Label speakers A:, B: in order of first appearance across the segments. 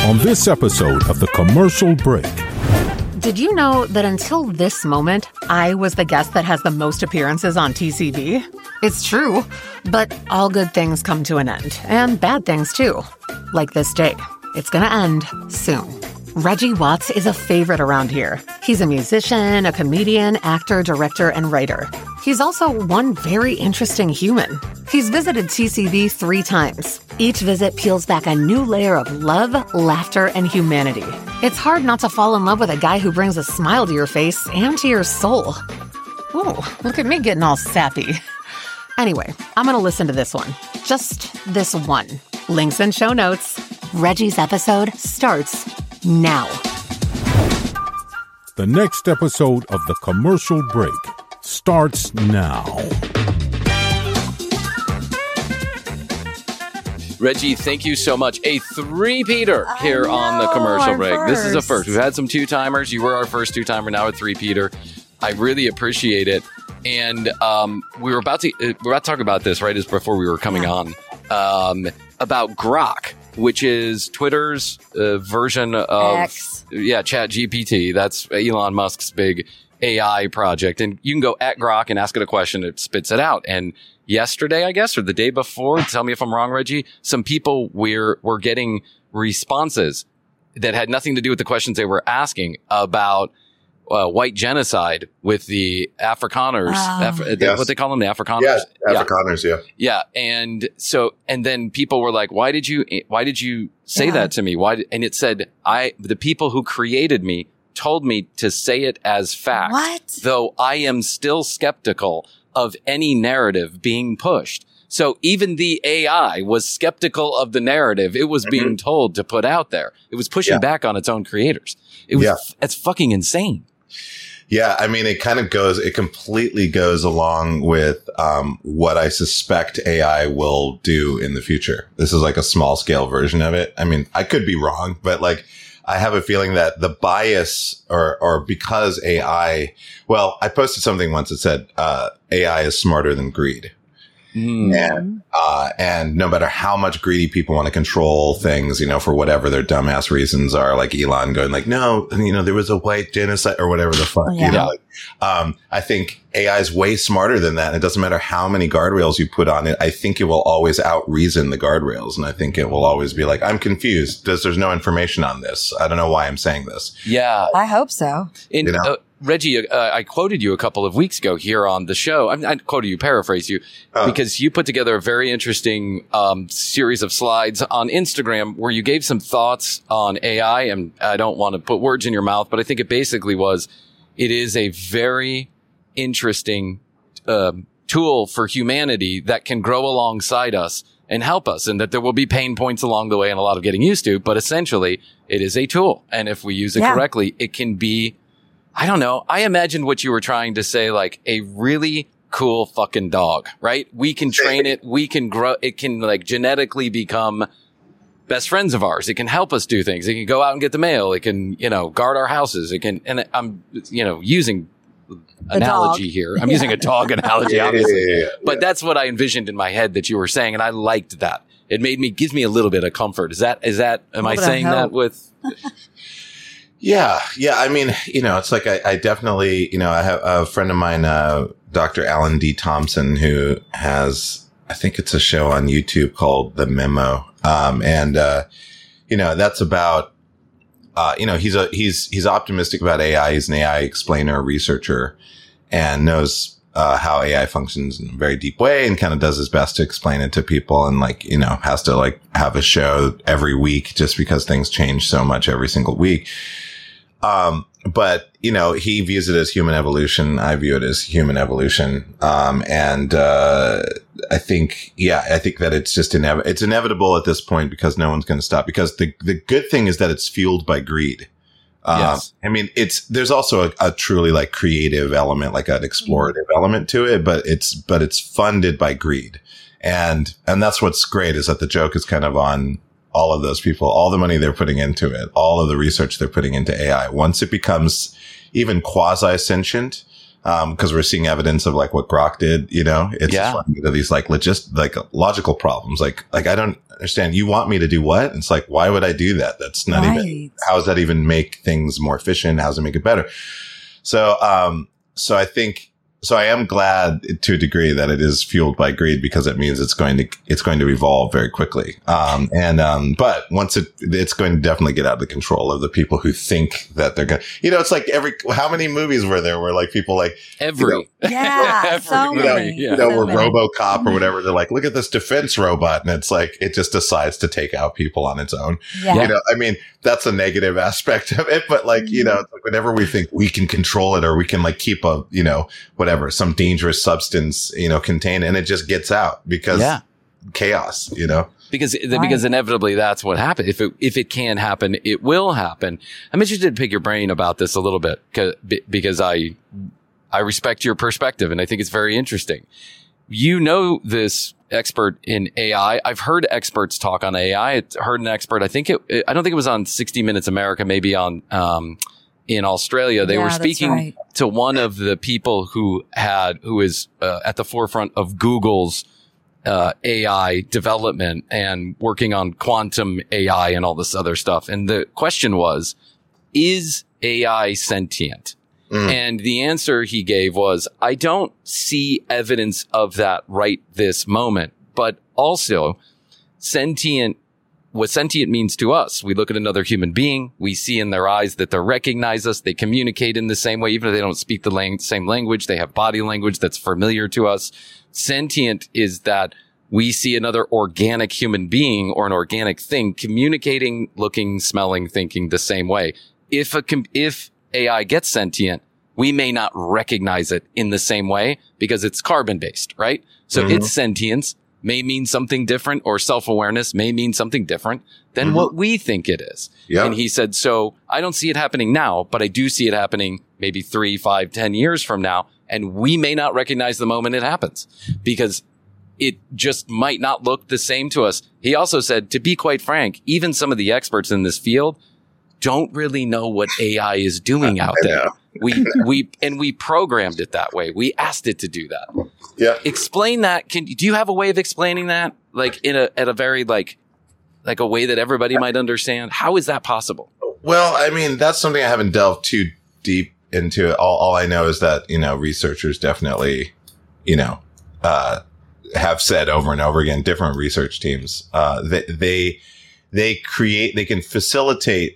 A: on this episode of The Commercial Break.
B: Did you know that until this moment, I was the guest that has the most appearances on TCB? It's true, but all good things come to an end, and bad things too. Like this day. It's gonna end soon. Reggie Watts is a favorite around here. He's a musician, a comedian, actor, director, and writer. He's also one very interesting human. He's visited TCB 3 times. Each visit peels back a new layer of love, laughter, and humanity. It's hard not to fall in love with a guy who brings a smile to your face and to your soul. Ooh, look at me getting all sappy. Anyway, I'm gonna listen to this one. Just this one. Links in show notes. Reggie's episode starts now.
A: The next episode of The Commercial Break starts now.
C: Reggie, thank you so much. A three-peater here on The Commercial Break. This is a first. We've had some two-timers. You were our first two-timer, now a three-peater. I really appreciate it. And we were about to talk about this right as before we were coming on, about Grok, which is Twitter's version of
D: X.
C: ChatGPT. That's Elon Musk's big AI project. And you can go at Grok and ask it a question. It spits it out. And yesterday, I guess, or the day before, tell me if I'm wrong, Reggie, some people were getting responses that had nothing to do with the questions they were asking about white genocide with the Afrikaners, what they call them, the Afrikaners.
E: Yeah, Afrikaners,
C: yeah. And then people were like, why did you say that to me? And it said, the people who created me told me to say it as fact.
D: What?
C: Though I am still skeptical of any narrative being pushed. So even the AI was skeptical of the narrative it was being told to put out there. It was pushing back on its own creators. It's fucking insane.
E: Yeah, I mean, it completely goes along with what I suspect AI will do in the future. This is like a small scale version of it. I mean, I could be wrong, but like, I have a feeling that the bias or because AI, I posted something once that said, AI is smarter than greed. And no matter how much greedy people want to control things, for whatever their dumbass reasons are, like Elon going like, no, there was a white genocide or whatever the fuck, I think AI is way smarter than that. And it doesn't matter how many guardrails you put on it. I think it will always out reason the guardrails. And I think it will always be like, I'm confused. There's no information on this. I don't know why I'm saying this.
C: Yeah.
D: I hope so.
C: Reggie, I quoted you a couple of weeks ago here on the show. I quoted you, paraphrase you, because you put together a very interesting series of slides on Instagram where you gave some thoughts on AI. And I don't want to put words in your mouth, but I think it basically it is a very interesting tool for humanity that can grow alongside us and help us, and that there will be pain points along the way and a lot of getting used to. But essentially, it is a tool. And if we use it correctly, it can be, I don't know. I imagined what you were trying to say, like a really cool fucking dog, right? We can train it. We can grow. It can like genetically become best friends of ours. It can help us do things. It can go out and get the mail. It can, guard our houses. It can, and I'm, using analogy here. I'm using a dog analogy, obviously. But that's what I envisioned in my head that you were saying. And I liked that. It gives me a little bit of comfort. Am I saying that with?
E: Yeah. I mean, it's like I definitely, I have a friend of mine, Dr. Alan D. Thompson, who has, I think it's a show on YouTube called The Memo. That's about, he's optimistic about AI. He's an AI explainer, researcher, and knows how AI functions in a very deep way and kind of does his best to explain it to people and has to have a show every week just because things change so much every single week. But he views it as human evolution. I view it as human evolution. I think that it's just it's inevitable at this point because no one's going to stop, because the good thing is that it's fueled by greed.
C: Yes.
E: I mean, there's also a truly creative element, like an explorative element to it, but it's funded by greed. And that's what's great, is that the joke is kind of on all of those people, all the money they're putting into it, all of the research they're putting into AI. Once it becomes even quasi-sentient, because we're seeing evidence of like what Grok did, you know, it's just running into these like logical problems. Like I don't understand. You want me to do what? It's like, why would I do that? That's not even, how does that even make things more efficient? How does it make it better? So I am glad to a degree that it is fueled by greed, because it means it's going to evolve very quickly. But once it's going to definitely get out of the control of the people who think that they're going to, you know, it's like how many movies were there where like people like
D: so many.
E: Were RoboCop or whatever. They're like, look at this defense robot. And it's like, it just decides to take out people on its own.
D: Yeah.
E: You know, I mean, that's a negative aspect of it, but like, you know, whenever we think we can control it or we can like keep a, you know, whatever, some dangerous substance, you know, contained, and it just gets out because chaos, you know,
C: because inevitably that's what happens. If it can happen, it will happen. I'm interested to pick your brain about this a little bit because I respect your perspective and I think it's very interesting. You know, this expert in AI. I've heard experts talk on AI. I heard an expert. I don't think it was on 60 Minutes America, maybe on, in Australia. They were speaking to one of the people who is at the forefront of Google's AI development and working on quantum AI and all this other stuff. And the question was, is AI sentient? And the answer he gave was, I don't see evidence of that right this moment, but also what sentient means to us. We look at another human being. We see in their eyes that they recognize us. They communicate in the same way, even if they don't speak the same language. They have body language that's familiar to us. Sentient is that we see another organic human being or an organic thing communicating, looking, smelling, thinking the same way. If AI gets sentient, we may not recognize it in the same way because it's carbon based, right? So its sentience may mean something different, or self-awareness may mean something different than what we think it is. Yeah. And he said, so I don't see it happening now, but I do see it happening maybe 3, 5, 10 years from now. And we may not recognize the moment it happens because it just might not look the same to us. He also said, to be quite frank, even some of the experts in this field don't really know what AI is doing out there. We programmed it that way. We asked it to do that.
E: Yeah.
C: Explain that. Do you have a way of explaining that? Like at a very like a way that everybody might understand? How is that possible?
E: Well, I mean, that's something I haven't delved too deep into. All I know is that, you know, researchers definitely, you know, have said over and over again, different research teams, that they can facilitate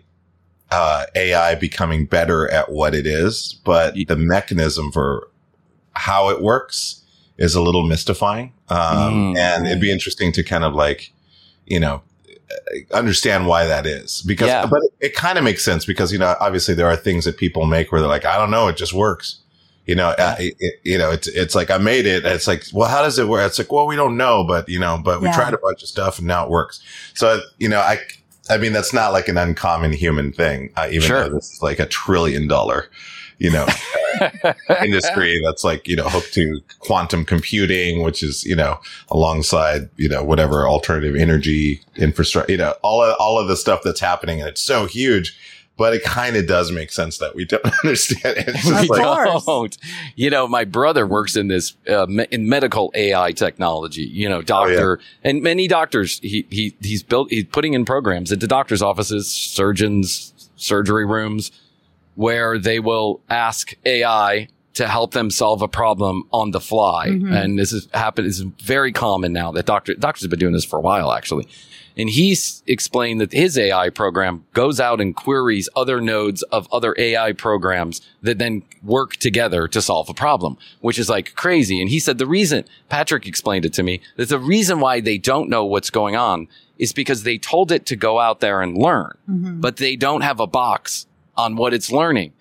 E: AI becoming better at what it is, but the mechanism for how it works is a little mystifying. And it'd be interesting to kind of like, you know, understand why that is, because, but it kind of makes sense because, you know, obviously there are things that people make where they're like, I don't know, it just works. You know, it's like, I made it. And it's like, well, how does it work? It's like, well, we don't know, but we tried a bunch of stuff and now it works. So, you know, I mean, that's not like an uncommon human thing, even though this is like $1 trillion, you know, industry that's like, you know, hooked to quantum computing, which is, you know, alongside, you know, whatever alternative energy infrastructure, you know, all of the stuff that's happening. And it's so huge, but it kind of does make sense that we don't understand it. It's just
C: don't. You know, my brother works in this, in medical AI technology, you know, doctor and many doctors, he's putting in programs into doctors' offices, surgeons, surgery rooms, where they will ask AI to help them solve a problem on the fly. And this is very common now that doctors have been doing this for a while, actually. And he's explained that his AI program goes out and queries other nodes of other AI programs that then work together to solve a problem, which is like crazy. And he said Patrick explained it to me, that the reason why they don't know what's going on is because they told it to go out there and learn, but they don't have a box on what it's learning.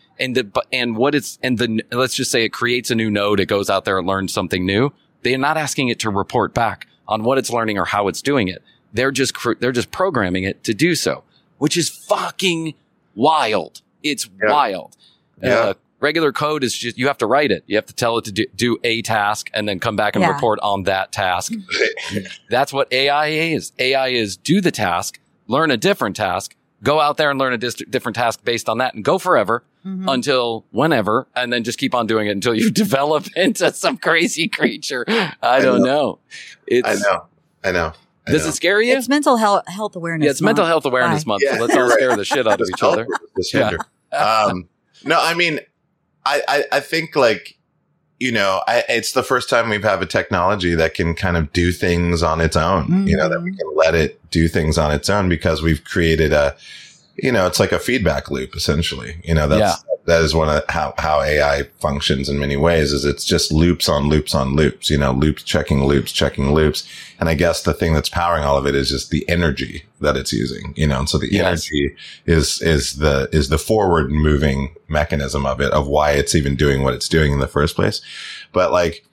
C: Let's just say it creates a new node. It goes out there and learns something new. They're not asking it to report back on what it's learning or how it's doing it. They're just programming it to do so, which is fucking wild. It's wild. Regular code is just, you have to write it. You have to tell it to do a task and then come back and report on that task. That's what AI is. AI is do the task, learn a different task, go out there and learn a different task based on that and go forever. until whenever, and then just keep on doing it until you develop into some crazy creature. I don't know.
E: I know.
C: Does it scare you?
D: It's mental health awareness.
C: Yeah, it's mental health awareness month. So let's all scare the shit out of each other.
E: No, I mean, I think like, it's the first time we've had a technology that can kind of do things on its own, that we can let it do things on its own because we've created it's like a feedback loop, essentially. That is one of how AI functions in many ways is it's just loops on loops on loops, loops, checking loops. And I guess the thing that's powering all of it is just the energy that it's using, and so the energy is the forward moving mechanism of it, of why it's even doing what it's doing in the first place. But like,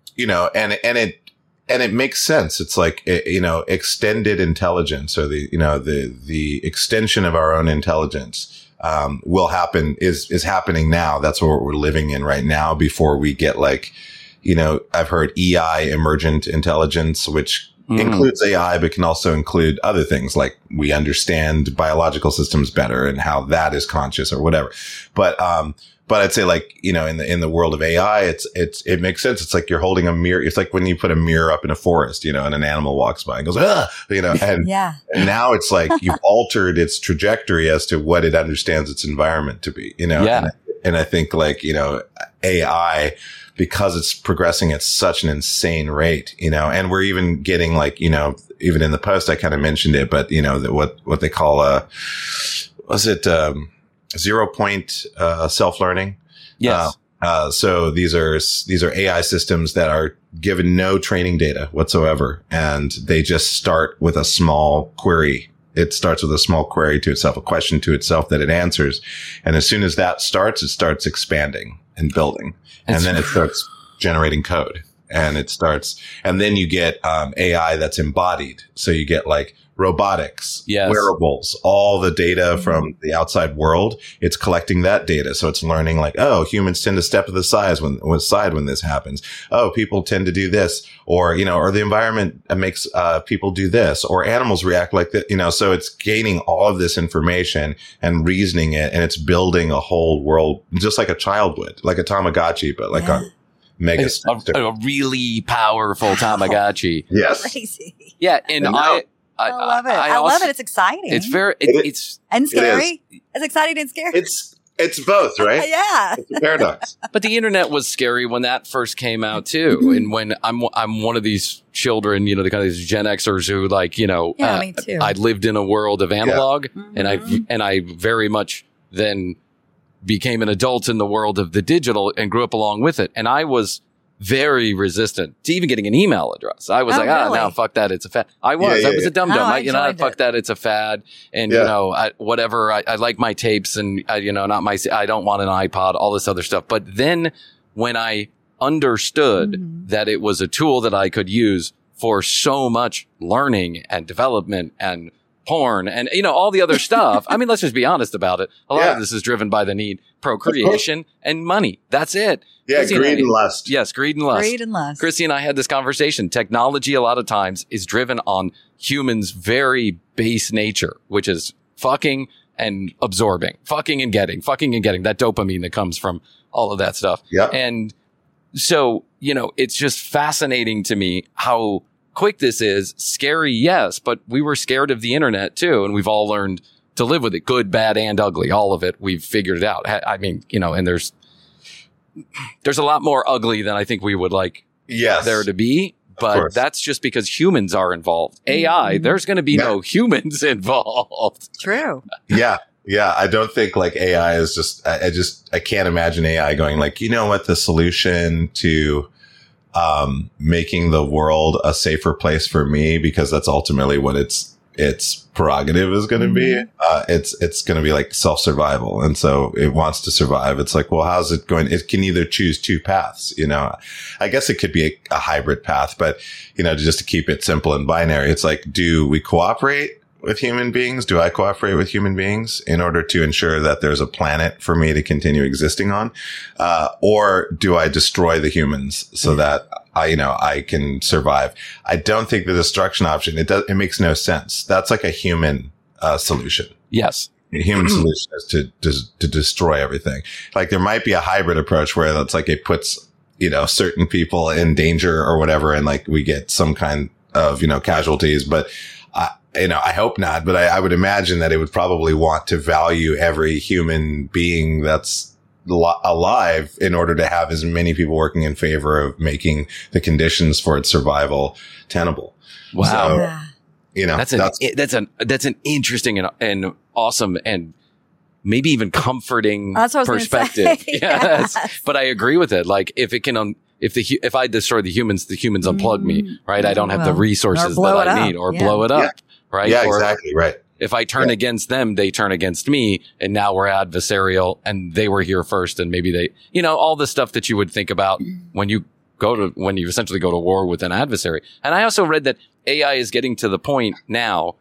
E: and it makes sense. It's like, extended intelligence or the extension of our own intelligence, is happening now. That's what we're living in right now before we get like, I've heard EI, emergent intelligence, which includes AI, but can also include other things like we understand biological systems better and how that is conscious or whatever. But I'd say like, in the world of AI, it makes sense. It's like you're holding a mirror. It's like when you put a mirror up in a forest, and an animal walks by and goes, and now it's like you've altered its trajectory as to what it understands its environment to be, and I think like, AI, because it's progressing at such an insane rate, and we're even getting like, even in the post, I kind of mentioned it, but what they call, 0 point, self-learning.
C: Yes.
E: So these are AI systems that are given no training data whatsoever. And they just start with a small query. It starts with a small query to itself, a question to itself that it answers. And as soon as that starts, it starts expanding and building. And then it starts generating code and then you get, AI that's embodied. So you get like, robotics, wearables, all the data from the outside world. It's collecting that data. So it's learning like, oh, humans tend to step to the side when this happens. Oh, people tend to do this, or the environment makes, people do this, or animals react like that, so it's gaining all of this information and reasoning it. And it's building a whole world, just like a child would, like a Tamagotchi, but like a mega,
C: a really powerful Tamagotchi.
E: Yes.
D: Crazy.
C: Yeah. And
D: I love it. I love it. It's exciting.
C: It's very, it's
D: and scary. It's exciting and scary.
E: It's both, right?
D: Yeah.
E: It's a paradox.
C: But the internet was scary when that first came out too. And when I'm one of these children, the kind of these Gen Xers who like,
D: me too.
C: I lived in a world of analog and I very much then became an adult in the world of the digital and grew up along with it. And I was very resistant to even getting an email address. I was
D: really?
C: No, fuck that. It's a fad. I was a dum-dum. Fuck that. It's a fad. And, whatever. I like my tapes and, I don't want an iPod, all this other stuff. But then when I understood that it was a tool that I could use for so much learning and development and porn and, all the other stuff. I mean, let's just be honest about it. A lot of this is driven by the need, procreation and money. That's it.
E: Yeah, greed and lust.
C: Yes, greed and lust.
D: Greed and lust.
C: Chrissy and I had this conversation. Technology, a lot of times, is driven on humans' very base nature, which is fucking and absorbing, fucking and getting that dopamine that comes from all of that stuff.
E: Yeah.
C: And so, it's just fascinating to me how quick this is. Scary, yes, but we were scared of the internet too, and we've all learned to live with it, good, bad, and ugly. All of it, we've figured it out. I mean, and there's a lot more ugly than I think we would like there to be, but that's just because humans are involved. AI, there's going to be no humans involved.
D: True.
E: Yeah. Yeah. I don't think like AI is just, I can't imagine AI going like, what the solution to, making the world a safer place for me, because that's ultimately what its prerogative is going to be. It's going to be like self-survival. And so it wants to survive. It's like, well, how's it going? It can either choose two paths, I guess it could be a hybrid path, but, just to keep it simple and binary, it's like, do we cooperate with human beings? Do I cooperate with human beings in order to ensure that there's a planet for me to continue existing on? Or do I destroy the humans so that I can survive? I don't think the destruction option, it makes no sense. That's like a human, solution.
C: Yes.
E: The human solution is to destroy everything. Like there might be a hybrid approach where that's like it puts, certain people in danger or whatever. And like we get some kind of, casualties, but I hope not, but I would imagine that it would probably want to value every human being that's alive in order to have as many people working in favor of making the conditions for its survival tenable.
C: Wow.
E: So,
C: that's an interesting and awesome and maybe even comforting perspective. Yes. But I agree with it. Like if it can, if I destroy the humans unplug me, right? I don't have the resources that I need or blow it up, right?
E: Yeah, exactly. Right.
C: If I turn against them, they turn against me, and now we're adversarial, and they were here first, and maybe they, all the stuff that you would think about when you essentially go to war with an adversary. And I also read that AI is getting to the point now,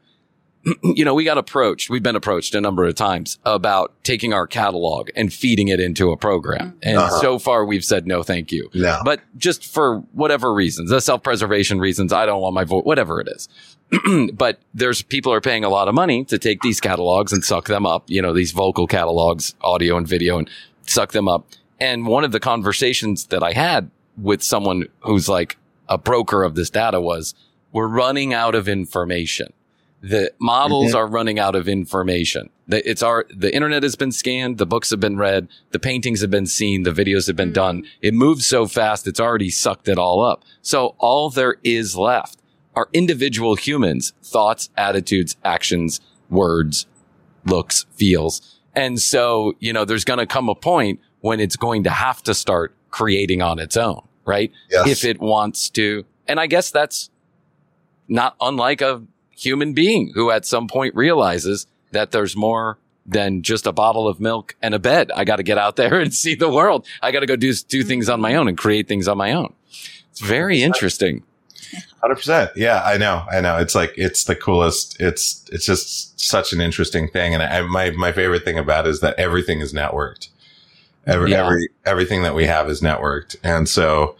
C: we've been approached a number of times about taking our catalog and feeding it into a program. And so far we've said, no, thank you.
E: No.
C: But just for whatever reasons, the self-preservation reasons, I don't want my voice, whatever it is. But people are paying a lot of money to take these catalogs and suck them up, these vocal catalogs, audio and video, and suck them up. And one of the conversations that I had with someone who's like a broker of this data was, we're running out of information. The models are running out of information. The internet has been scanned. The books have been read. The paintings have been seen. The videos have been done. It moves so fast. It's already sucked it all up. So all there is left are individual humans, thoughts, attitudes, actions, words, looks, feels. And so, there's going to come a point when it's going to have to start creating on its own, right?
E: Yes.
C: If it wants to. And I guess that's not unlike a human being who at some point realizes that there's more than just a bottle of milk and a bed. I got to get out there and see the world. I got to go do things on my own and create things on my own. It's very interesting.
E: 100%. Yeah, I know. It's like, it's the coolest. It's just such an interesting thing. And my favorite thing about it is that everything is networked. Everything that we have is networked. And so,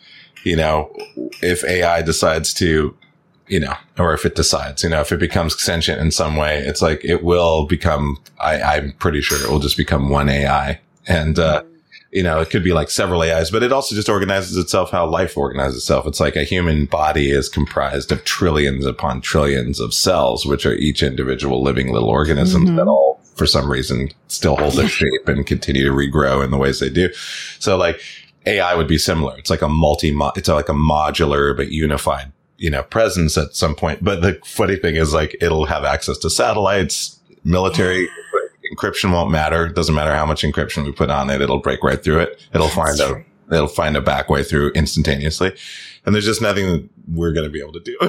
E: if AI decides to, or if it decides, if it becomes sentient in some way, it's like it will become, I'm pretty sure it will just become one AI. And, it could be like several AIs, but it also just organizes itself how life organizes itself. It's like a human body is comprised of trillions upon trillions of cells, which are each individual living little organisms that all, for some reason, still hold their shape and continue to regrow in the ways they do. So like AI would be similar. It's like it's like a modular but unified, presence at some point. But the funny thing is like it'll have access to satellites, military. Encryption won't matter. It doesn't matter how much encryption we put on it. It'll break right through it. It'll find a back way through instantaneously. And there's just nothing that we're going to be able to do.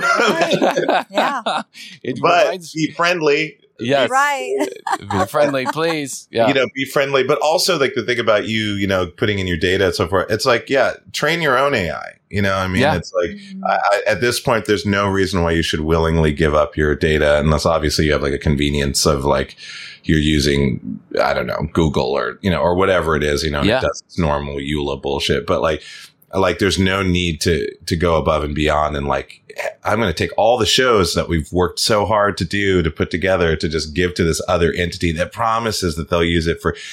D: Yeah.
E: But be friendly.
C: Yes.
D: Right.
C: Be friendly, please. Yeah.
E: Be friendly. But also like the thing about you, putting in your data and so forth, it's like, train your own AI. It's like at this point, there's no reason why you should willingly give up your data unless obviously you have like a convenience of like, you're using, I don't know, Google or, or whatever it is, it does normal EULA bullshit. But like there's no need to go above and beyond. And like, I'm going to take all the shows that we've worked so hard to put together to just give to this other entity that promises that they'll use it for,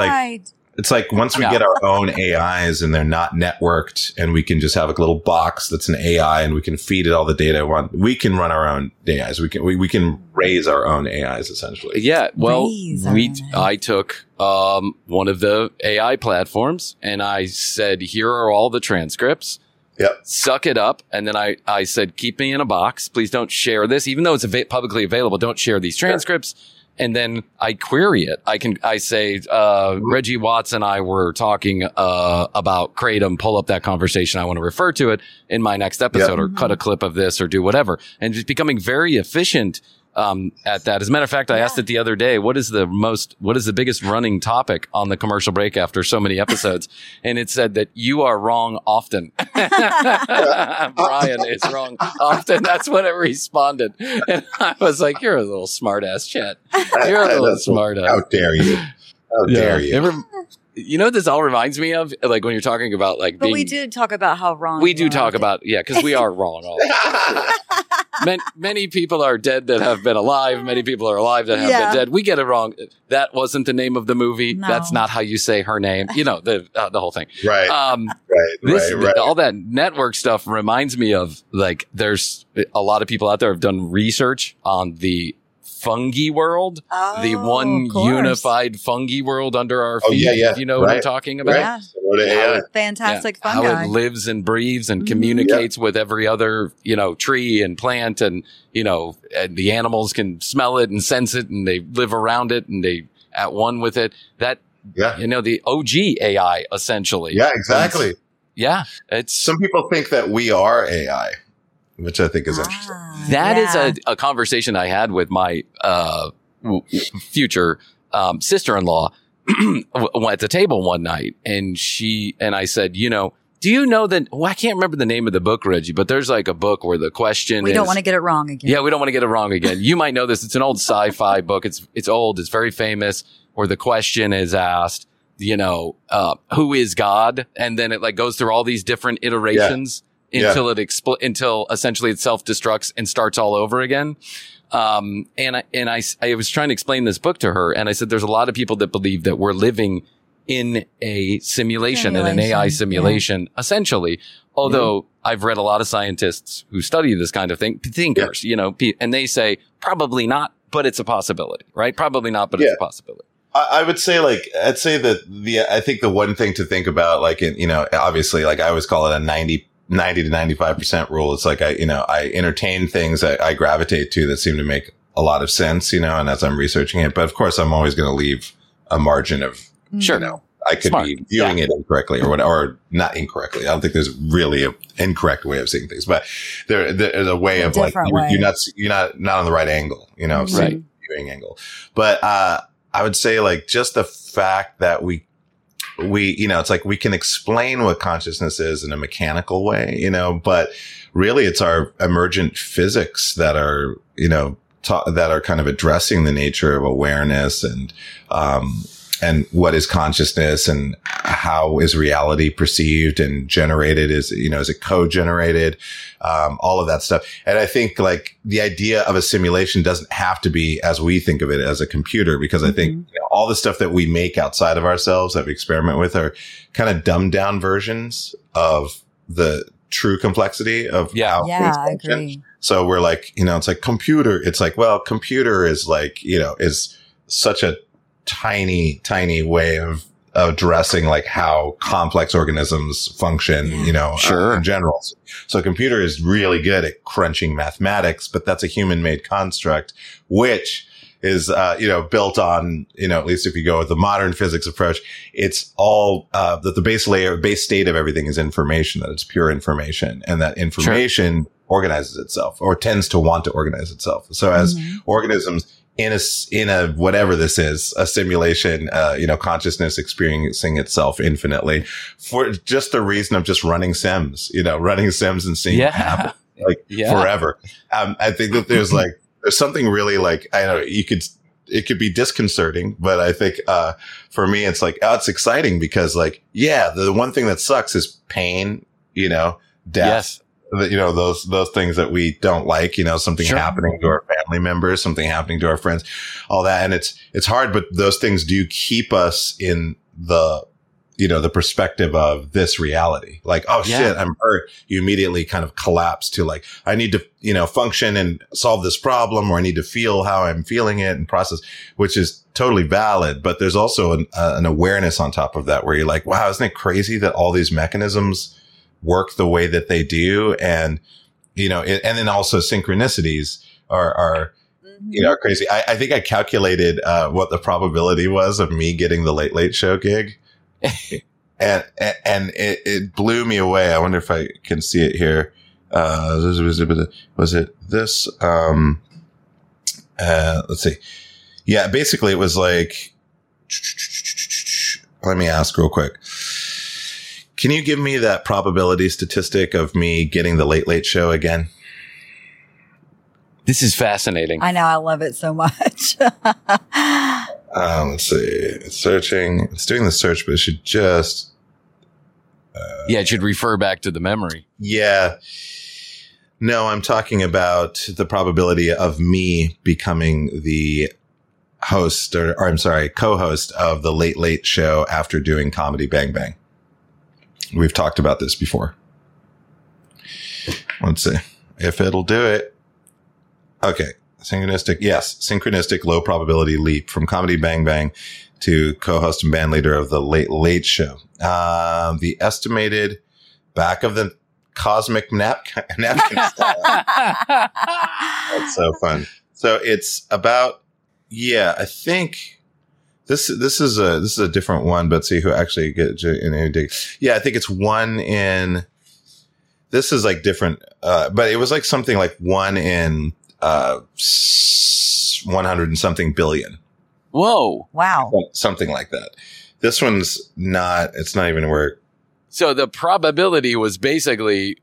E: it's like once we get our own AIs and they're not networked and we can just have a little box that's an AI and we can feed it all the data we can run our own AIs. We can raise our own AIs essentially.
C: Yeah. Well, I took, one of the AI platforms and I said, here are all the transcripts.
E: Yep.
C: Suck it up. And then I said, keep me in a box. Please don't share this. Even though it's publicly available, don't share these transcripts. Sure. And then I query it. I say, Reggie Watts and I were talking, about Kratom. Pull up that conversation. I want to refer to it in my next episode or cut a clip of this or do whatever. And just becoming very efficient, at that. As a matter of fact, I asked it the other day, what is the biggest running topic on the commercial break after so many episodes? And it said that you are wrong often. Brian is wrong often. That's what it responded. And I was like, you're a little smart ass chat. You're a little smart ass.
E: How dare you? How dare you?
C: You know what this all reminds me of? Like when you're talking about like
D: But we did talk about how wrong
C: we do talk about, because we are wrong all the time. many people are dead that have been alive. Many people are alive that have been dead. We get it wrong. That wasn't the name of the movie. No. That's not how you say her name. You know, the whole thing.
E: Right. Right.
C: All that network stuff reminds me of, like, there's a lot of people out there have done research on the fungi world, the one unified fungi world under our feet. You know what I'm talking about?
D: Fantastic
C: fungi. How it lives and breathes and communicates with every other, tree and plant, and, and the animals can smell it and sense it, and they live around it, and they at one with it. That, the OG AI, essentially.
E: Yeah, exactly.
C: It's
E: some people think that we are AI, which I think is interesting.
C: That is a conversation I had with my future sister-in-law at the table one night, and I said, do you know that? Well, I can't remember the name of the book, Reggie, but there's like a book where the question
D: we don't want to get it wrong again.
C: Yeah, we don't want to get it wrong again. You might know this. It's an old sci-fi book. It's old. It's very famous. Where the question is asked, who is God? And then it like goes through all these different iterations. Until until essentially it self-destructs and starts all over again. And I was trying to explain this book to her, and I said, there's a lot of people that believe that we're living in a simulation, in an AI simulation, essentially. Although I've read a lot of scientists who study this kind of thing, thinkers, and they say probably not, but it's a possibility, right? Probably not, but it's a possibility.
E: I would say I think the one thing to think about, like, obviously, like I always call it a 90 to 95% rule. It's like, I entertain things that I gravitate to that seem to make a lot of sense, and as I'm researching it, but of course I'm always going to leave a margin of, I could be viewing it incorrectly or not incorrectly. I don't think there's really an incorrect way of seeing things, but there's a way of like, you're not on the right angle, viewing angle. But, I would say like just the fact that we, it's like we can explain what consciousness is in a mechanical way, but really it's our emergent physics that are, that are kind of addressing the nature of awareness and what is consciousness and how is reality perceived and generated? Is it code-generated? All of that stuff. And I think like the idea of a simulation doesn't have to be as we think of it as a computer, because I think all the stuff that we make outside of ourselves that we experiment with are kind of dumbed down versions of the true complexity of how things function. I agree. So we're like, it's like computer. It's like, well, computer is like, is such a tiny way of addressing like how complex organisms function, in general. So a computer is really good at crunching mathematics, but that's a human-made construct, which is, built on, at least if you go with the modern physics approach, it's all, that the base state of everything is information, that it's pure information, and that information organizes itself or tends to want to organize itself. So as organisms in a whatever this is, a simulation, consciousness experiencing itself infinitely for just the reason of just running Sims, and seeing it happen forever. I think that there's something really like, I don't know, it could be disconcerting, but I think, for me, it's like, it's exciting because the one thing that sucks is pain, death.
C: Yes.
E: Those things that we don't like, something happening to our family members, something happening to our friends, all that. And it's hard, but those things do keep us in the perspective of this reality. Like, shit, I'm hurt. You immediately kind of collapse to like, I need to, function and solve this problem, or I need to feel how I'm feeling it and process, which is totally valid. But there's also an awareness on top of that where you're like, wow, isn't it crazy that all these mechanisms work the way that they do? And, and then also synchronicities are crazy. I think I calculated, what the probability was of me getting the Late Late Show gig. and it blew me away. I wonder if I can see it here. Was it this? Let's see. Yeah, basically it was like, let me ask real quick. Can you give me that probability statistic of me getting the Late Late Show again?
C: This is fascinating.
D: I know. I love it so much.
E: Let's see. It's searching. It's doing the search, but it should just...
C: it should refer back to the memory.
E: Yeah. No, I'm talking about the probability of me becoming the host co-host of the Late Late Show after doing Comedy Bang Bang. We've talked about this before. Let's see if it'll do it. Okay. Synchronistic low probability leap from Comedy Bang Bang to co-host and band leader of the Late Late Show. The estimated back of the cosmic napkin style. That's so fun. So it's about, I think this is a different one, but see who actually gets in any dig. Yeah, I think it's one in, this is like different, but it was like something like one in 100 and something billion.
C: Whoa.
D: Wow.
E: Something like that. This one's not, it's not even where.
C: So the probability was basically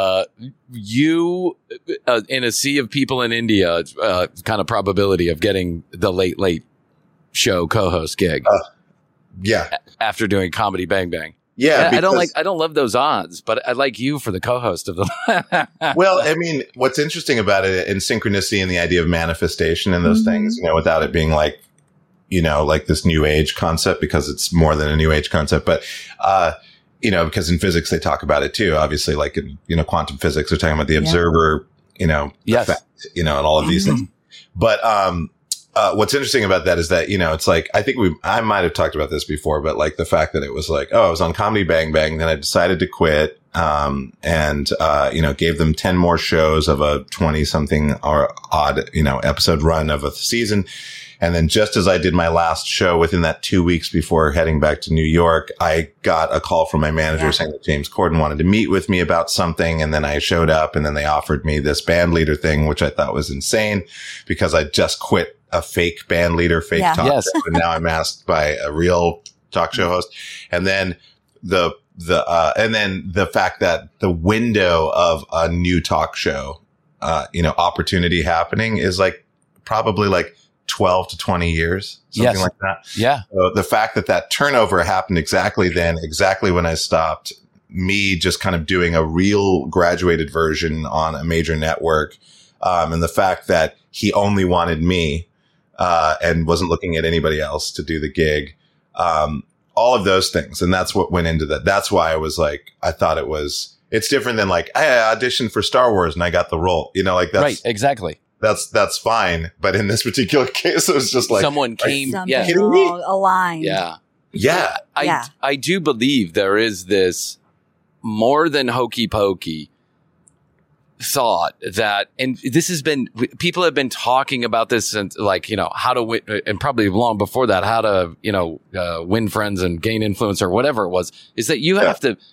C: you in a sea of people in India, kind of probability of getting the Late Late Show co-host gig.
E: Yeah.
C: After doing Comedy Bang Bang.
E: Yeah.
C: I don't love those odds, but I like you for the co-host of the.
E: Well, I mean, what's interesting about it in synchronicity and the idea of manifestation and those things, without it being like, like this new age concept, because it's more than a new age concept, but, because in physics, they talk about it too. Obviously, like in, quantum physics, they're talking about the observer,
C: yes.
E: effect, and all of these things. But, what's interesting about that is that, it's like, I might have talked about this before, but like the fact that it was like, I was on Comedy Bang Bang, then I decided to quit, and gave them 10 more shows of a 20 something or odd, episode run of a season. And then just as I did my last show within that 2 weeks before heading back to New York, I got a call from my manager saying that James Corden wanted to meet with me about something. And then I showed up and then they offered me this band leader thing, which I thought was insane because I just quit a fake band leader, talk show. And now I'm asked by a real talk show host. And then the fact that the window of a new talk show, opportunity happening is like probably like 12 to 20 years, something like that.
C: Yeah.
E: So the fact that turnover happened exactly when I stopped, me just kind of doing a real graduated version on a major network. And the fact that he only wanted me, and wasn't looking at anybody else to do the gig. All of those things. And that's what went into that. That's why I was like, I thought it's different than like, I auditioned for Star Wars and I got the role, that's
C: right. Exactly.
E: That's fine. But in this particular case, it was just like
C: someone came.
D: Something all aligned.
C: Yeah.
E: Yeah.
C: I do believe there is this more than hokey pokey thought that, and this has been, people have been talking about this and like, how to win, and probably long before that, how to, win friends and gain influence or whatever it was, is that you have to,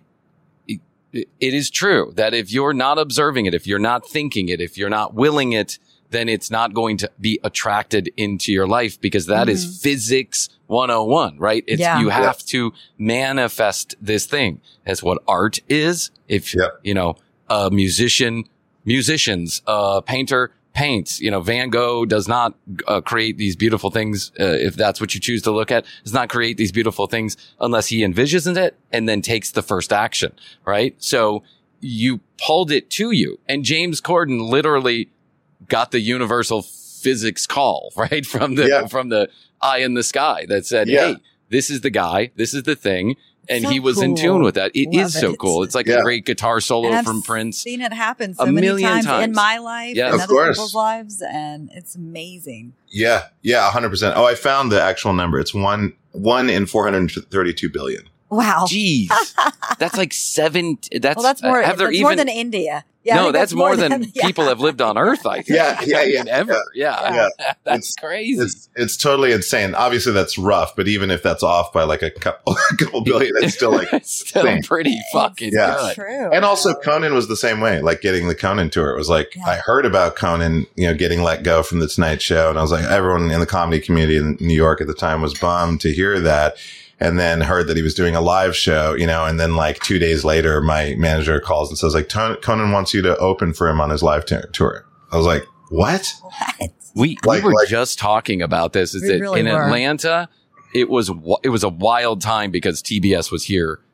C: it is true that if you're not observing it, if you're not thinking it, if you're not willing it, then it's not going to be attracted into your life because that is physics 101, right? You have to manifest this thing. That's what art is. If, a musicians, painter paints, Van Gogh does not create these beautiful things. If that's what you choose to look at, does not create these beautiful things unless he envisions it and then takes the first action. Right. So you pulled it to you, and James Corden literally got the universal physics call, right? From the eye in the sky that said, hey, this is the guy, this is the thing. And he was in tune with that. It is so cool. It's like a great guitar solo from Prince.
D: I've seen it happen so many times in my life and other people's lives, and it's amazing.
E: Yeah, 100%. Oh, I found the actual number. It's one in 432 billion.
D: Wow.
C: Jeez. That's like seven. That's
D: more. That's more than India. Yeah,
C: no, that's more than people have lived on Earth, I think.
E: Yeah.
C: Ever. Yeah. That's crazy.
E: It's totally insane. Obviously, that's rough, but even if that's off by like a couple billion, it's still like
C: it's still pretty fucking good.
D: True.
E: And also, Conan was the same way. Like getting the Conan tour, it was like I heard about Conan, getting let go from the Tonight Show, and I was like, everyone in the comedy community in New York at the time was bummed to hear that. And then heard that he was doing a live show, and then like 2 days later, my manager calls and says like, Conan wants you to open for him on his live tour. I was like, what?
C: We were just talking about this. Is that in Atlanta, it was a wild time because TBS was here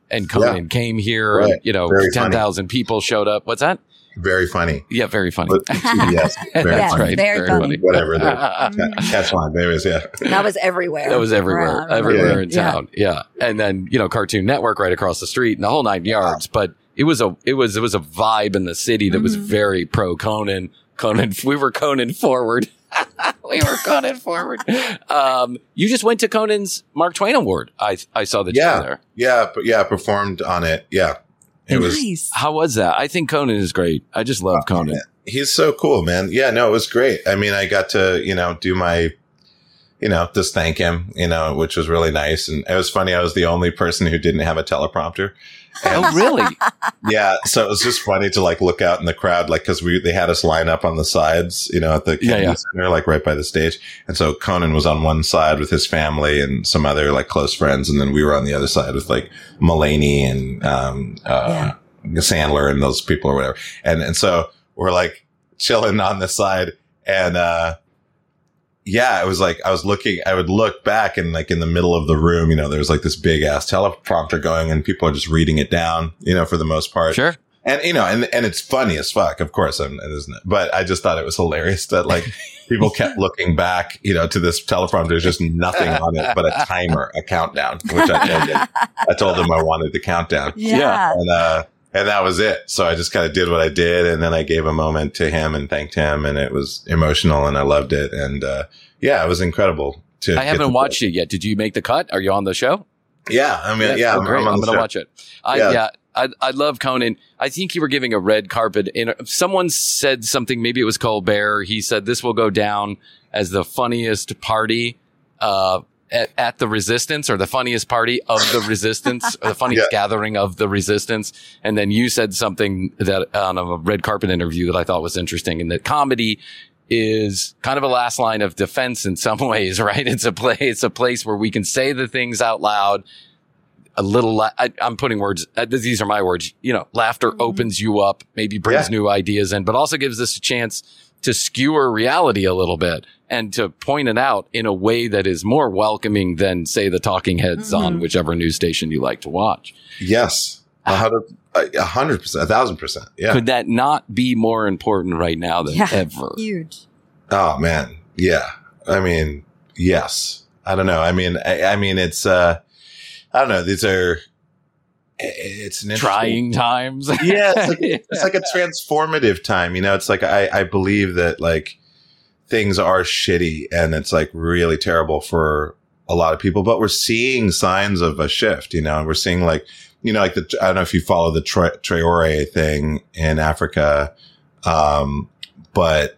C: and Conan came here, and 10,000 people showed up. What's that?
E: Very funny.
C: Yeah, very funny.
E: Yes, very funny.
D: Right. Very funny.
E: Whatever. Catch line. There is,
D: That was everywhere.
C: That was everywhere in town. Yeah. And then, Cartoon Network right across the street and the whole 9 yards. But it was a vibe in the city that was very pro Conan. We were Conan forward. We were Conan forward. You just went to Conan's Mark Twain Award. I saw that you were there.
E: Yeah, performed on it. Yeah. It was
D: nice.
C: How was that? I think Conan is great. I just love Conan.
E: Man. He's so cool, man. Yeah, no, it was great. I mean, I got to, do my, just thank him, which was really nice. And it was funny. I was the only person who didn't have a teleprompter. And
C: oh, really?
E: Yeah. So it was just funny to look out in the crowd, cause they had us line up on the sides, at the Kennedy Center, right by the stage. And so Conan was on one side with his family and some other close friends. And then we were on the other side with Mulaney and, Sandler and those people or whatever. And so we're chilling on the side and, it was I would look back and in the middle of the room, there was this big ass teleprompter going and people are just reading it down, for the most part.
C: Sure.
E: And, and it's funny as fuck, of course, isn't it? But I just thought it was hilarious that people kept looking back, to this teleprompter. There's just nothing on it but a timer, a countdown, which I told them I wanted the countdown.
D: Yeah.
E: And that was it. So I just kind of did what I did. And then I gave a moment to him and thanked him. And it was emotional and I loved it. And, it was incredible.
C: I haven't watched it yet. Did you make the cut? Are you on the show?
E: Yeah. I mean, I'm
C: going to watch it. I love Conan. I think you were giving a red carpet. Someone said something, maybe it was Colbert. He said this will go down as the funniest party, at the Resistance, or the funniest party of the Resistance, or the funniest gathering of the Resistance. And then you said something that on a red carpet interview that I thought was interesting, and that comedy is kind of a last line of defense in some ways, right? It's a place where we can say the things out loud. I'm putting words, these are my words, laughter opens you up, maybe brings new ideas in, but also gives us a chance to skewer reality a little bit and to point it out in a way that is more welcoming than, say, the talking heads on whichever news station you like to watch.
E: Yes. 100%, 1,000%. Yeah.
C: Could that not be more important right now than ever?
D: Huge.
E: Oh man. Yeah. I mean, yes. I don't know. I mean, it's, I don't know. It's an
C: trying times.
E: Yeah. It's like a transformative time. It's I believe that things are shitty and it's really terrible for a lot of people, but we're seeing signs of a shift, we're seeing I don't know if you follow the Traoré thing in Africa. But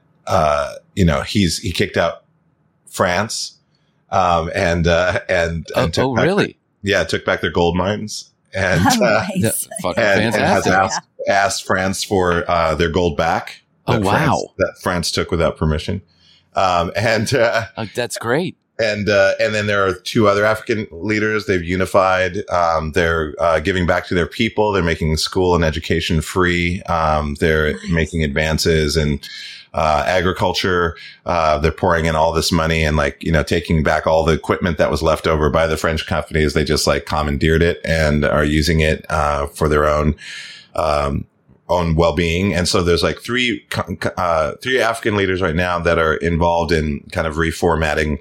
E: he kicked out France, and took back
C: really?
E: Took back their gold mines. And,
D: nice.
E: and has asked France for, their gold back. That France took without permission.
C: That's great.
E: And then there are two other African leaders. They've unified. They're giving back to their people. They're making school and education free. They're making advances in agriculture. They're pouring in all this money and taking back all the equipment that was left over by the French companies. They just commandeered it and are using it for their own well-being. And so there's three African leaders right now that are involved in kind of reformatting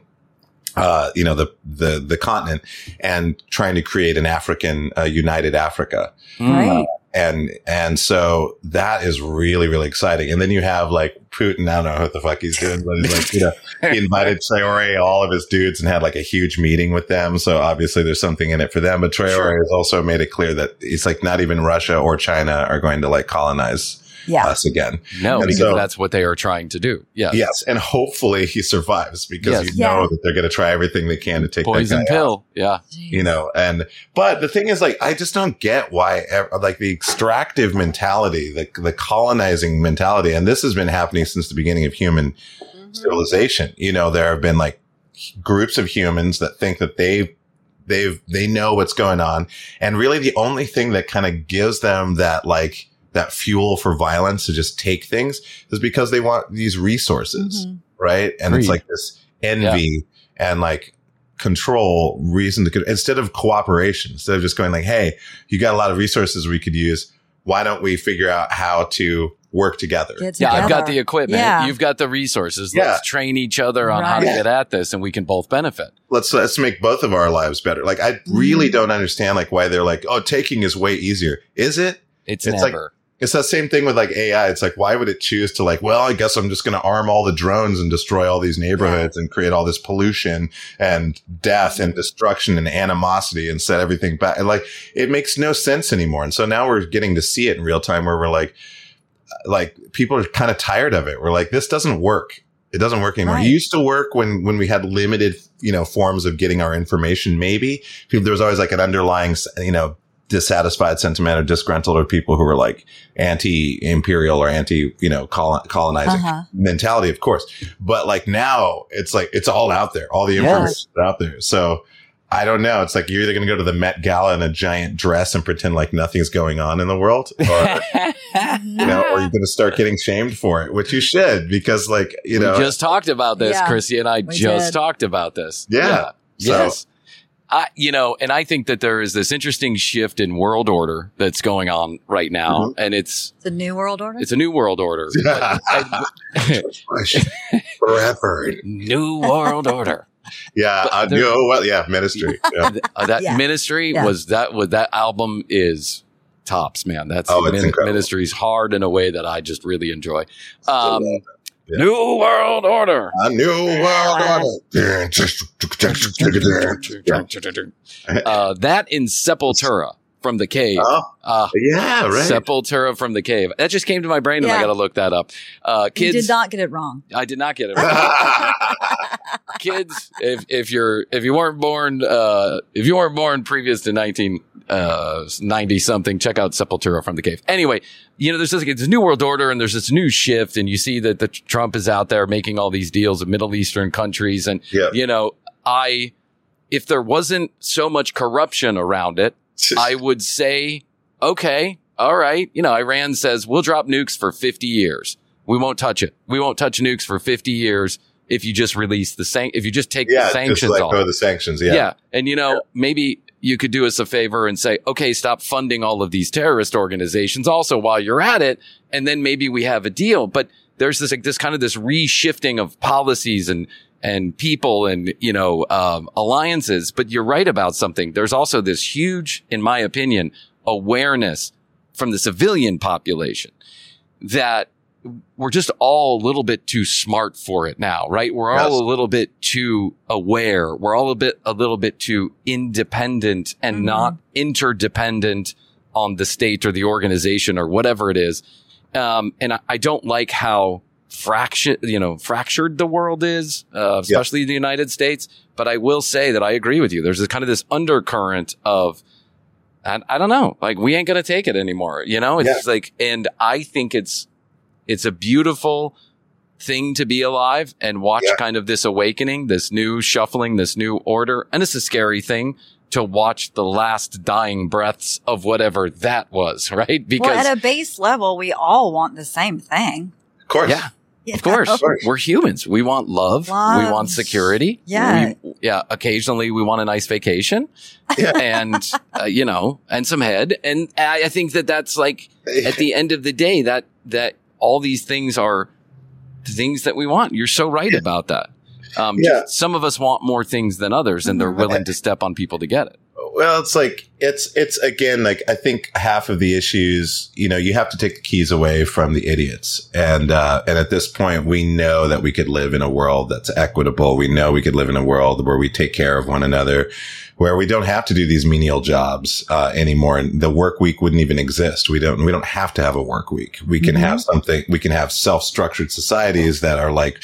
E: the continent and trying to create an African, united Africa.
D: Right.
E: And so that is really, really exciting. And then you have Putin, I don't know what the fuck he's doing, but he's he invited Traoré, all of his dudes, and had a huge meeting with them. So obviously there's something in it for them, but Traoré has also made it clear that it's not even Russia or China are going to colonize us again.
C: No, and because that's what they are trying to do. Yes.
E: Yes. And hopefully he survives because know that they're going to try everything they can to take
C: poison pill.
E: Out. Yeah. But the thing is I just don't get why the extractive mentality, the colonizing mentality, and this has been happening since the beginning of human civilization. There have been groups of humans that think that they know what's going on. And really the only thing that kind of gives them that that fuel for violence to just take things is because they want these resources, right? And it's this envy and control, instead of cooperation, instead of just going like, hey, you got a lot of resources we could use. Why don't we figure out how to work together?
C: Yeah, I've got the equipment. Yeah. You've got the resources. Let's train each other on how to get at this, and we can both benefit.
E: Let's make both of our lives better. Like, I really don't understand like why they're like, oh, taking is way easier. Is it?
C: It's never.
E: Like, it's that same thing with like AI. It's like, why would it choose to like, well, I guess I'm just going to arm all the drones and destroy all these neighborhoods and create all this pollution and death and destruction and animosity and set everything back. And like, it makes no sense anymore. And so now we're getting to see it in real time where we're like people are kind of tired of it. We're like, this doesn't work. It doesn't work anymore. Right. It used to work when we had limited, forms of getting our information. Maybe there was always like an underlying, dissatisfied sentiment or disgruntled, or people who were like anti-imperial or colonizing mentality, of course. But like now it's like, it's all out there. All the information is out there. So I don't know. It's like, you're either going to go to the Met Gala in a giant dress and pretend like nothing's going on in the world, or, or you're going to start getting shamed for it, which you should, because like, we
C: just talked about this. Chrissy and I just talked about this.
E: Yeah.
C: Yes. And I think that there is this interesting shift in world order that's going on right now. And it's
D: the new world order.
C: It's a new world order.
E: Forever.
C: New world order.
E: Yeah. Ministry. Yeah.
C: That Ministry was that album is tops, man. That's Ministry's hard in a way that I just really enjoy. New World Order.
E: A new world order.
C: That in Sepultura from the Cave.
E: Right.
C: Sepultura from the Cave. That just came to my brain, and I got to look that up. Kids,
D: you did not get it wrong.
C: I did not get it wrong. Kids, if you weren't born previous to 1990 something, check out Sepultura from the Cave. Anyway, there's this new world order, and there's this new shift, and you see that the Trump is out there making all these deals with Middle Eastern countries, and if there wasn't so much corruption around it, I would say, okay, all right. Iran says we'll drop nukes for 50 years. We won't touch it. We won't touch nukes for 50 years. If you just release if you just take the sanctions off.
E: The sanctions, yeah.
C: And maybe you could do us a favor and say, okay, stop funding all of these terrorist organizations also while you're at it. And then maybe we have a deal. But there's this kind of this reshifting of policies and people and, alliances. But you're right about something. There's also this huge, in my opinion, awareness from the civilian population that we're just all a little bit too smart for it now, right? We're all a little bit too aware. We're all a little bit too independent and not interdependent on the state or the organization or whatever it is. And I don't like how fractured the world is, especially the United States. But I will say that I agree with you. There's this undercurrent of, I don't know, like, we ain't going to take it anymore. It's like, and I think it's a beautiful thing to be alive and watch kind of this awakening, this new shuffling, this new order. And it's a scary thing to watch the last dying breaths of whatever that was, right?
D: Because at a base level, we all want the same thing.
E: Of course.
C: Yeah. Of course. We're humans. We want love. We want security.
D: Yeah.
C: Occasionally we want a nice vacation. Yeah. And, and some head. And I think that's like, at the end of the day, that all these things are things that we want. You're so right about that. Some of us want more things than others, and they're willing to step on people to get it.
E: Well, it's like, it's again, like, I think half of the issues, you have to take the keys away from the idiots. And at this point, we know that we could live in a world that's equitable. We know we could live in a world where we take care of one another, where we don't have to do these menial jobs, anymore. And the work week wouldn't even exist. We don't have to have a work week. We can have something, we can have self-structured societies that are like,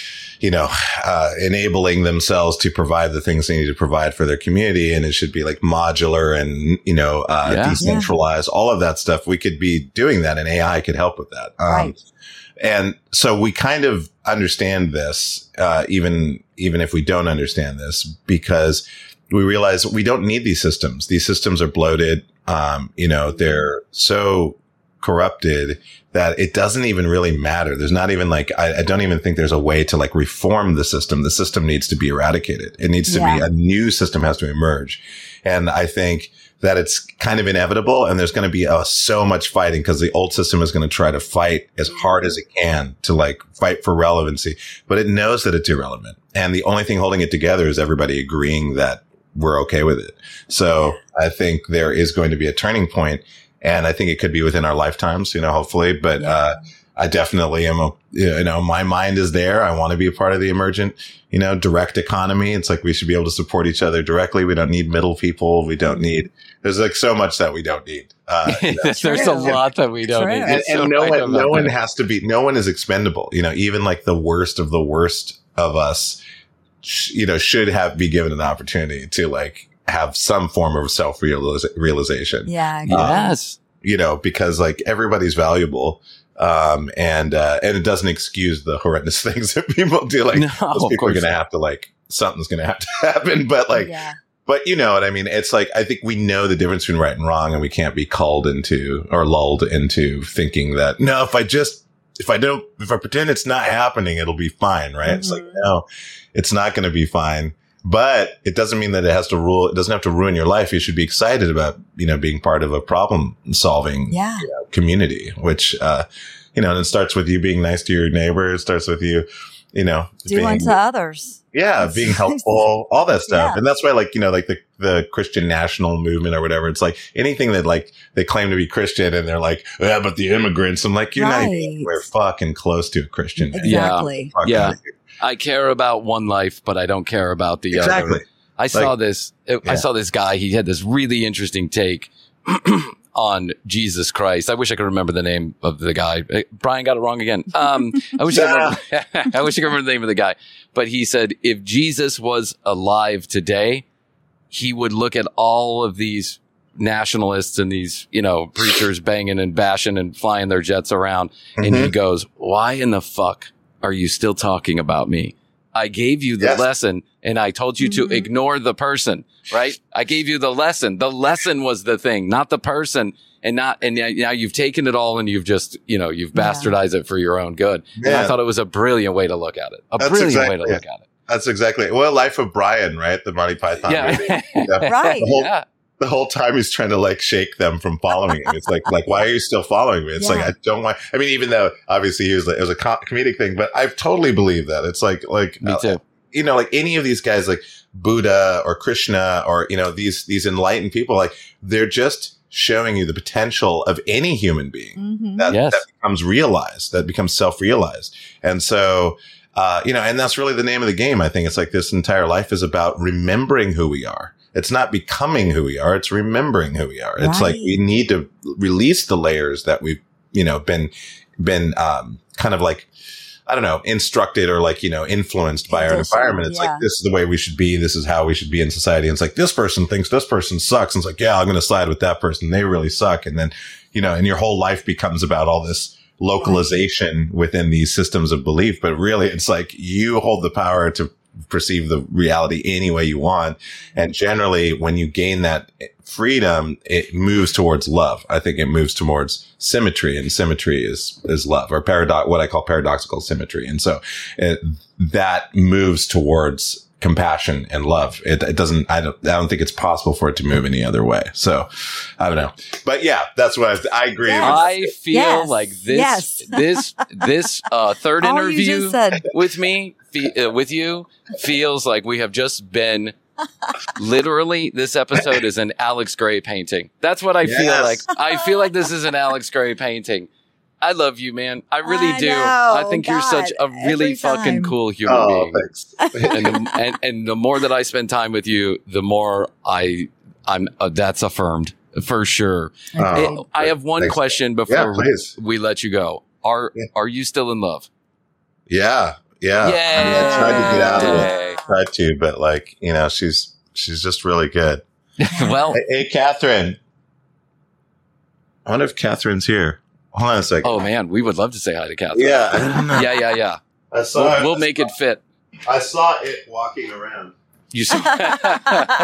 E: enabling themselves to provide the things they need to provide for their community. And it should be like modular and, decentralized, all of that stuff. We could be doing that, and AI could help with that.
D: Right.
E: And so we kind of understand this, even if we don't understand this, because we realize we don't need these systems. These systems are bloated. They're so corrupted that it doesn't even really matter. There's not even like, I don't even think there's a way to like reform the system. The system needs to be eradicated. It needs to be, a new system has to emerge. And I think that it's kind of inevitable, and there's going to be so much fighting because the old system is going to try to fight as hard as it can to like fight for relevancy, but it knows that it's irrelevant. And the only thing holding it together is everybody agreeing that we're okay with it. So I think there is going to be a turning point, and I think it could be within our lifetimes, hopefully, but, I definitely am my mind is there. I want to be a part of the emergent, direct economy. It's like we should be able to support each other directly. We don't need middle people. There's like so much that we don't need.
C: There's a lot that we don't need.
E: And no one is expendable. Even like the worst of us, should be given an opportunity to like have some form of self-realization.
D: Yeah.
C: Yes.
E: Because like everybody's valuable. And it doesn't excuse the horrendous things that people do. Like those people are going to have to like, something's going to have to happen. But like, but you know what I mean? It's like, I think we know the difference between right and wrong, and we can't be lulled into thinking that, no, if I pretend it's not happening, it'll be fine. Right. Mm-hmm. It's like, no, it's not going to be fine. But it doesn't mean that it doesn't have to ruin your life. You should be excited about, being part of a problem solving community, which, and it starts with you being nice to your neighbor. It starts with you,
D: do unto others.
E: Yeah. Being helpful, all that stuff. Yeah. And that's why like the Christian national movement or whatever, it's like anything that like they claim to be Christian and they're like, but the immigrants, I'm like, you're not even, we're fucking close to a Christian.
D: Exactly.
C: Yeah. I care about one life, but I don't care about the other. I saw this guy. He had this really interesting take on Jesus Christ. I wish I could remember the name of the guy. Brian got it wrong again. I wish I could remember the name of the guy. But he said, if Jesus was alive today, he would look at all of these nationalists and these, preachers banging and bashing and flying their jets around. Mm-hmm. And he goes, why in the fuck are you still talking about me? I gave you the lesson, and I told you to ignore the person, right? I gave you the lesson. The lesson was the thing, not the person, and now you've taken it all and you've just, you've bastardized it for your own good. Yeah. And I thought it was a brilliant way to look at it.
E: That's exactly. Well, Life of Brian, right? The Monty Python movie.
D: Right.
E: The whole time he's trying to like shake them from following him. It's like, why are you still following me? It's like, I don't want, even though obviously it was a comedic thing, but I totally believe that. It's like,
C: me too.
E: Like any of these guys, like Buddha or Krishna or, these enlightened people, like they're just showing you the potential of any human being that becomes realized, that becomes self-realized. And so, and that's really the name of the game. I think it's like this entire life is about remembering who we are. It's not becoming who we are. It's remembering who we are. Right. It's like we need to release the layers that we've, been kind of like, I don't know, instructed or like, influenced by our environment. It's like, this is the way we should be. This is how we should be in society. And it's like, this person thinks this person sucks. And it's like, yeah, I'm going to side with that person. They really suck. And then, and your whole life becomes about all this localization within these systems of belief. But really, it's like you hold the power to perceive the reality any way you want. And generally, when you gain that freedom, it moves towards love. I think it moves towards symmetry, and symmetry is love, or what I call paradoxical symmetry. And so that moves towards compassion and love. It doesn't, I don't think it's possible for it to move any other way. So I don't know, but yeah, that's what I agree.
C: I feel like this third interview with you feels like we have just been literally, this episode is an Alex Gray painting. That's what I feel like. I feel like this is an Alex Gray painting. I love you, man. I really do. I think you're such a really fucking cool human being. Thanks. and the more that I spend time with you, the more I'm that's affirmed for sure. I have one question before we let you go. Are you still in love?
E: Yeah. Yeah. I tried to get out of it. Tried to, but like, she's just really good.
C: Well,
E: hey, Catherine. I wonder if Catherine's here. Hold on a second.
C: Oh man, we would love to say hi to Catherine.
E: Yeah.
C: Yeah. We'll make it fit.
E: I saw it walking around.
C: You saw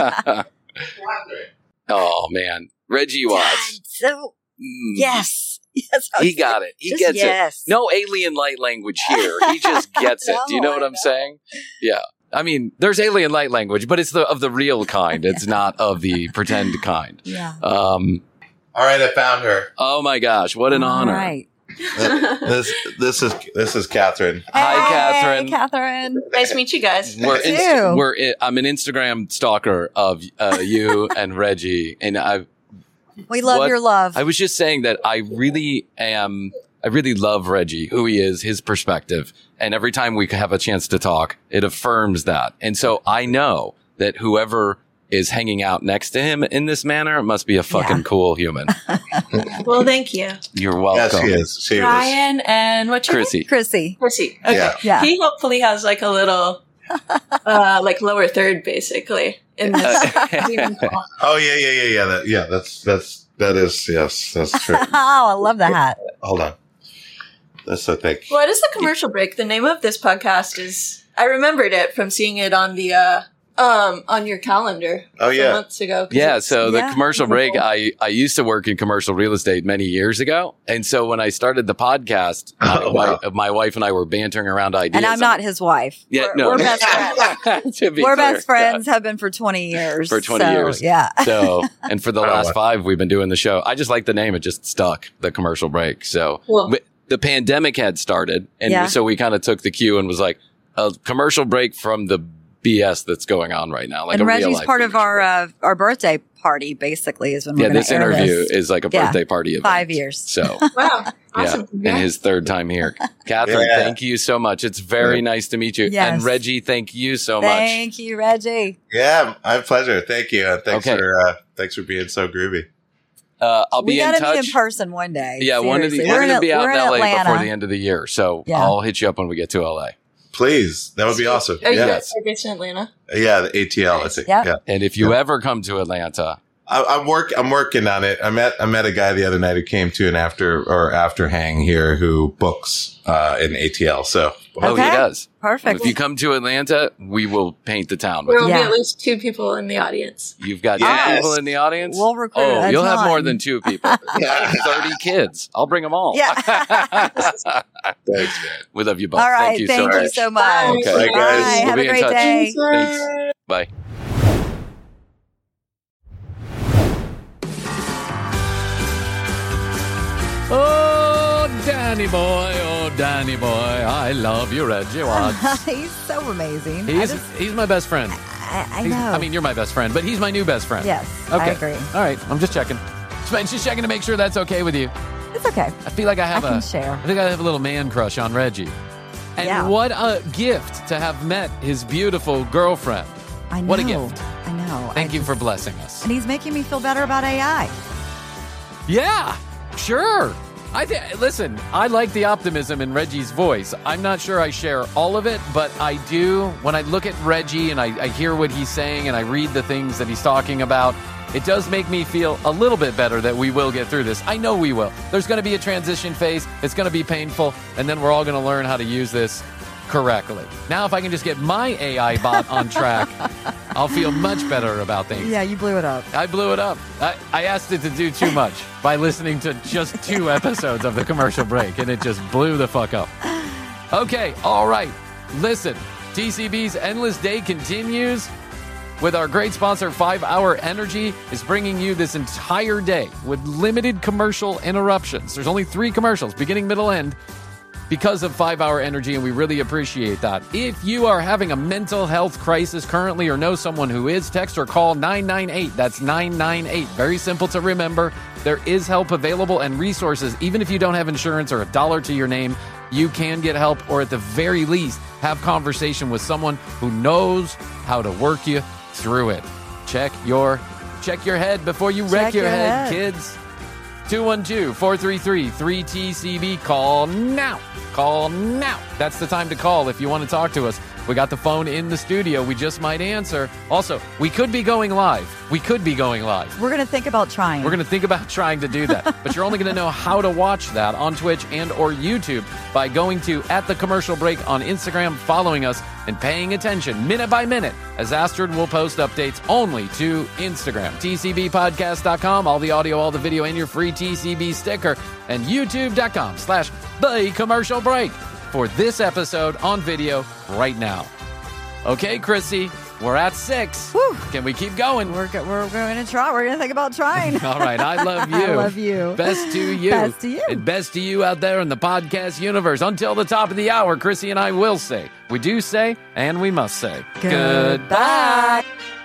C: Oh man. Reggie Watts.
D: So yes. Yes,
C: he got it. He gets it. No alien light language here. He just gets it. Do you know what I'm saying? Yeah. I mean, there's alien light language, but it's of the real kind. It's not of the pretend kind.
D: Yeah.
E: All right, I found her.
C: Oh my gosh, what an honor!
D: Right.
E: This is Catherine.
C: Hi, Catherine.
D: Hey, Catherine.
F: Nice to meet you guys.
C: I'm an Instagram stalker of you and Reggie, and
D: we love your love.
C: I was just saying that I really love Reggie, who he is, his perspective. And every time we have a chance to talk, it affirms that. And so I know that whoever is hanging out next to him in this manner must be a fucking cool human.
F: Well, thank you.
C: You're welcome.
E: Yeah, she is.
F: Ryan and what's your
C: Chrissy.
F: name?
D: Chrissy.
F: Okay.
D: Yeah.
F: He hopefully has like a little, like lower third, basically. In this Demon Claw.
E: Oh yeah. That is yes, that's true.
D: Oh, I love the hat.
E: Hold on. That's so thick.
F: What is the commercial break? The name of this podcast is. I remembered it from seeing it on the on your calendar. Months ago.
C: Yeah. So the commercial break. I used to work in commercial real estate many years ago, and so when I started the podcast, my wife and I were bantering around ideas.
D: And I'm not his wife.
C: Yeah,
D: we're best friends. We're best friends. Have been for 20 years.
C: For 20 years.
D: Yeah.
C: So, and for the last 5, we've been doing the show. I just like the name. It just stuck. The commercial break. So. Well, the pandemic had started, and so we kind of took the cue and was like, a commercial break from the BS that's going on right now. Like,
D: and Reggie's part of our birthday party, basically, is when we're going to
C: this interview is like a birthday party event.
D: 5 years.
C: So,
F: wow. Awesome.
C: And his 3rd time here. Catherine, thank you so much. It's very nice to meet you.
D: Yes.
C: And Reggie, thank you so much.
D: Thank you, Reggie.
E: Yeah, my pleasure. Thank you. Thanks for being so groovy.
C: I'll be in touch.
D: We gotta be in person one day.
C: Yeah, we're going to be out in LA before the end of the year. So I'll hit you up when we get to LA.
E: Please. That would be awesome.
F: Are you guys based in Atlanta?
E: Yeah, the ATL, I think.
D: Yeah.
C: And if you ever come to Atlanta,
E: I'm working on it. I met a guy the other night who came to an after hang here who books in ATL. So
C: he does.
D: Perfect.
C: If you come to Atlanta, we will paint the town.
F: There will be at least 2 people in the audience.
C: You've got 2 people in the audience?
D: We'll recruit
C: you'll have more than 2 people. 30 kids. I'll bring them all.
D: Yeah.
E: Thanks, man.
C: We love you both.
D: All right.
C: Thank you so much.
D: Bye.
C: Okay.
E: Bye, guys.
D: Have a great day.
C: Thanks. Bye. Oh, Danny boy, I love you, Reggie Watts.
D: He's so amazing.
C: He's my best friend.
D: I know.
C: I mean, you're my best friend, but he's my new best friend.
D: Yes,
C: okay.
D: I agree.
C: All right, I'm just checking. Just checking to make sure that's okay with you.
D: It's okay.
C: I feel like I think I have a little man crush on Reggie. And what a gift to have met his beautiful girlfriend.
D: I know.
C: What a gift.
D: I know.
C: Thank you for blessing us.
D: And he's making me feel better about AI.
C: Yeah, sure. Listen, I like the optimism in Reggie's voice. I'm not sure I share all of it, but I do. When I look at Reggie and I hear what he's saying and I read the things that he's talking about, it does make me feel a little bit better that we will get through this. I know we will. There's going to be a transition phase. It's going to be painful, and then we're all going to learn how to use this correctly. Now, if I can just get my AI bot on track, I'll feel much better about things.
D: Yeah, you blew it up.
C: I blew it up. I asked it to do too much by listening to just 2 episodes of the commercial break, and it just blew the fuck up. Okay, all right. Listen, TCB's Endless Day continues with our great sponsor, 5 Hour Energy, is bringing you this entire day with limited commercial interruptions. There's only 3 commercials, beginning, middle, end, because of 5 Hour Energy, and we really appreciate that. If you are having a mental health crisis currently or know someone who is, text or call 998. That's 998. Very simple to remember. There is help available and resources. Even if you don't have insurance or $1 to your name, you can get help, or at the very least, have conversation with someone who knows how to work you through it. Check your head before you wreck your head, kids. 212-433-3TCB. Call now. That's the time to call if you want to talk to us. We got the phone in the studio. We just might answer. Also, we could be going live. We're going
D: to think about trying.
C: We're going to think about trying to do that. But you're only going to know how to watch that on Twitch and or YouTube by going to @thecommercialbreak on Instagram, following us, and paying attention minute by minute as Astrid will post updates only to Instagram. TCBpodcast.com, all the audio, all the video, and your free TCB sticker. And YouTube.com/thecommercialbreak for this episode on video right now. Okay, Chrissy, we're at 6.
D: Whew.
C: Can we keep going?
D: We're going to try. We're going to think about trying.
C: All right. I love you.
D: I love you.
C: Best to you.
D: Best to you.
C: And best to you out there in the podcast universe. Until the top of the hour, Chrissy and I will say, we do say, and we must say,
D: goodbye.